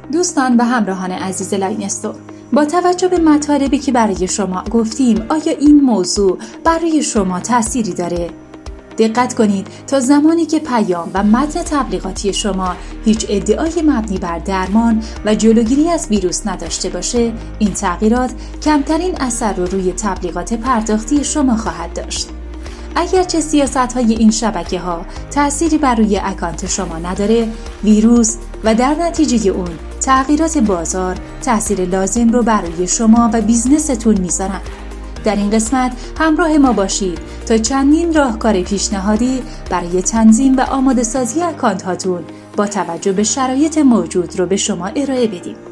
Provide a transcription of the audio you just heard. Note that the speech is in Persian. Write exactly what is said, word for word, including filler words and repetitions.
دوستان و همراهان عزیز لاین استور، با توجه به مطالبی که برای شما گفتیم، آیا این موضوع برای شما تأثیری داره؟ دقت کنید تا زمانی که پیام و متن تبلیغاتی شما هیچ ادعای مبنی بر درمان و جلوگیری از ویروس نداشته باشه، این تغییرات کمترین اثر رو روی تبلیغات پرداختی شما خواهد داشت. اگرچه سیاست‌های این شبکه‌ها تأثیری بر روی اکانت شما نداره، ویروس و در نتیجه اون تغییرات بازار تأثیر لازم رو بر روی شما و بیزنستون میذارن. در این قسمت همراه ما باشید تا چندین راهکار پیشنهادی برای تنظیم و آماده سازی اکانت هاتون با توجه به شرایط موجود رو به شما ارائه بدیم.